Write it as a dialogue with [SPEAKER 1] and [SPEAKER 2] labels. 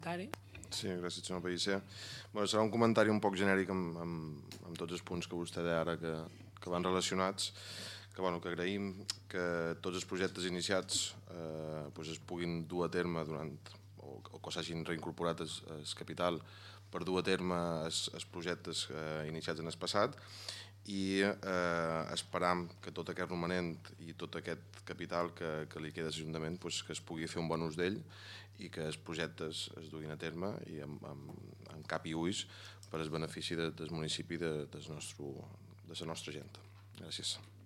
[SPEAKER 1] comentari.
[SPEAKER 2] Sí, gràcies, senyor Pellicer. Serà un comentari un poc genèric amb tots els punts que vostè deia ara que van relacionats, que agraïm que tots els projectes iniciats es puguin dur a terme o que s'hagin reincorporat el capital per dur a terme els projectes iniciats en el passat, i esperam que tot aquest romanent i tot aquest capital que li queda a l'Ajuntament que es pugui fer un bon ús d'ell i que els projectes es duguin a terme i amb cap i ulls per al benefici del municipi i de la nostra gent. Gràcies.